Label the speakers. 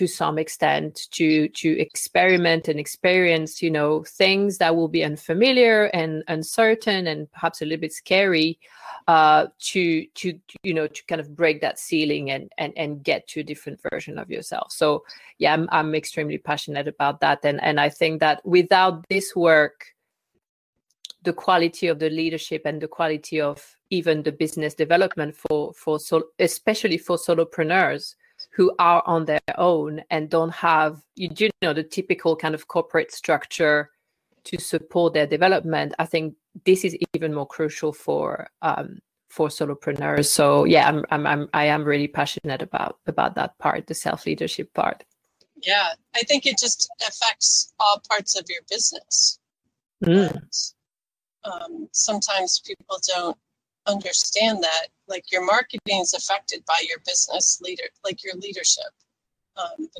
Speaker 1: to some extent to experiment and experience, things that will be unfamiliar and uncertain and perhaps a little bit scary, to kind of break that ceiling and get to a different version of yourself. So yeah, I'm extremely passionate about that. And I think that without this work, the quality of the leadership and the quality of even the business development especially for solopreneurs who are on their own and don't have, the typical kind of corporate structure to support their development, I think this is even more crucial for solopreneurs. So yeah, I am really passionate about that part, the self-leadership part.
Speaker 2: Yeah, I think it just affects all parts of your business. And, sometimes people don't understand that, like, your marketing is affected by your business leader, like your leadership. The